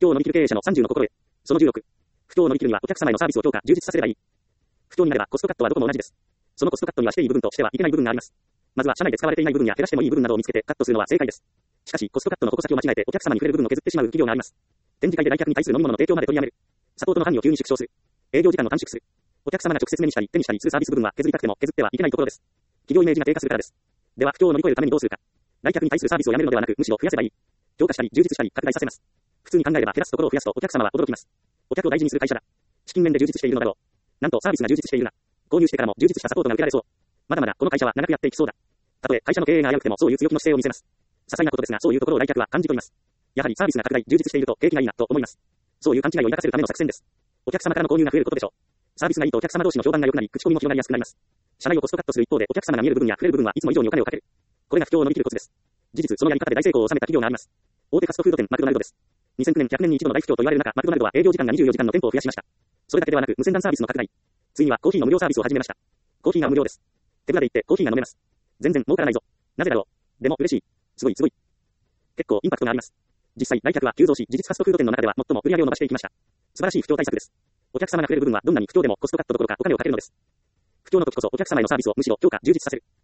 況を乗り切る経営者の30の心得。その16。不況を乗り切るにはお客様へのサービスを強化、充実させればいい。不況になればコストカットはどこも同じです。そのコストカットにはしていい部分としてはいけない部分があります。まずは社内で使われていない部分や減らしてもいい部分などを見つけてカットするのは正解です。しかしコストカットの矛先を間違えてお客様に触れる部分を削ってしまう企業があります。展示会で来客に対する飲み物の提供まで取りやめる。サポートの範囲を急に縮小する。営業時間を短縮する。お客様が直接目にしたり手にしたりするサービス部分は削りたくても削ってはいけないところです。企業イメージが低下するからです。では不況を乗り越えるためにどうするか。来客に対するサービスをやめるのではなくむしろ増やせばいい。強化したり充実したり拡大させます。普通に考えれば減らすところを増やすとお客様は驚きます。お客を大事にする会社だ。資金面で充実しているのだろう。なんとサービスが充実しているな。購入してからも充実したサポートが受けられそう。まだまだこの会社は長くやっていきそうだ。たとえ会社の経営が危うくてもそういう強気の姿勢を見せます。些細なことですがそういうところを来客は感じ取ります。やはりサービスが拡大充実していると景気がいいなと思います。そういう勘違いを抱かせるための作戦です。お客様からの購入が増えることでしょう。サービスがいいとお客様同士の評判が良くなり口コミも広がりやすくなります。社内をコストカットする一方でお客様が見える部分や触れる部分はいつも以上にお金をかける。これが不況を乗り切るコツです。事実そのやり方で大成功を収めた企業があります。大手ファストフード店マクドナルドです。2009年100年に一度の大不況と言われる中マクドナルドは営業時間が24時間の店舗を増やしました。それだけではなく無線 LAN サービスの拡大。ついにはコーヒーの無料サービスを始めました。コーヒーが無料です。手ぶらで行ってコーヒーが飲めます。全然儲からないぞ。なぜだろう。でも嬉しい。すごいすごい。結構インパクトがあります。実際来客は急増し事実ファストフード店の中では最も売り上げを伸ばしていきました。素晴らしい不況対策です。お客様が増える部分はどんなに不況でもコストカットどころかお金をかけるのです。不況の時こそお客様へのサービスをむしろ強化充実させる。